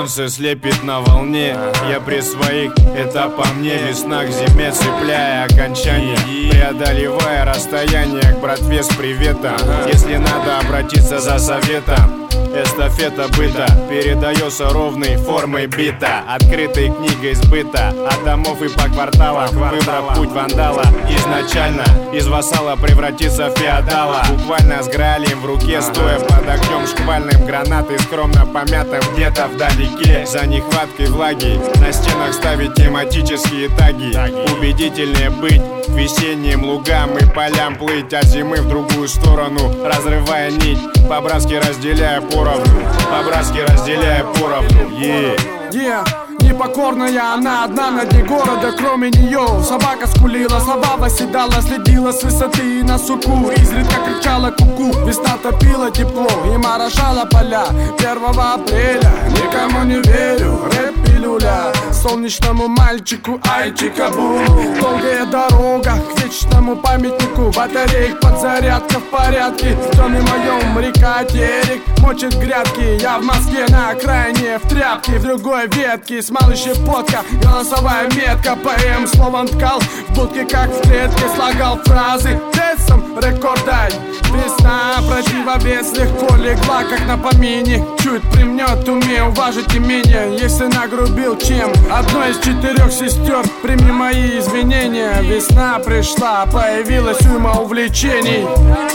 Солнце слепит на волне, я при своих, это по мне. Весна к зиме цепляя окончание, преодолевая расстояние к братве с приветом. Если надо обратиться за советом, эстафета быта передается ровной формой бита, открытой книгой сбыта, от домов и по кварталам. Выбрав путь вандала, изначально из вассала превратиться в феодала. Буквально с граалем в руке, стоя под огнем шквальным, гранаты скромно помятым где-то вдалеке. За нехваткой влаги на стенах ставить тематические таги. Убедительнее быть к весенним лугам и полям плыть, от зимы в другую сторону, разрывая нить, по-братски разделяя поровну, по-братски разделяя поровну. Непокорная она одна на дне города, кроме нее собака скулила, сова восседала, следила с высоты на суку, изредка кричала ку-ку. Весна топила тепло и морошала поля 1 апреля. Никому не верю, рэп-пилюля солнечному мальчику, ай-чикабу. Долгая дорога к вечному памятнику, батареек подзарядка в порядке. В доме моем река Терек мочит грядки. Я в Москве на окраине, в тряпке, в другой ветке смал щепотка, голосовая метка. ПМ словом ткал в будке, как в клетке, слагал фразы тестом рекордай. Весна противовес легко легла, как на помине. Чуть примнет, умею уважить имение. Если нагрубил чем одной из 4 сестер, прими мои извинения. Весна пришла, появилась уйма увлечений.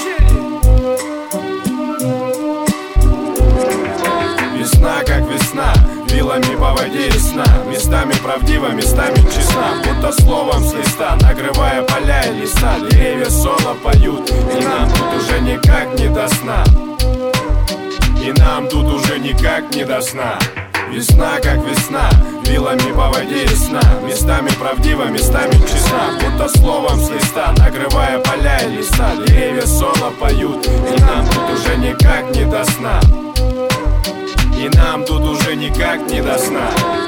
Весна как весна, вилами по воде ясна, местами правдива, местами честна, будто словом с листа, накрывая поля и леса. Деревья соло поют, и нам тут уже никак не до сна. И нам тут уже никак не до сна. Весна как весна, вилами по воде ясна, местами правдива, местами честна, будто словом с листа, накрывая поля и леса. Деревья соло поют, и нам тут уже никак не до сна. И нам тут уже никак не до сна.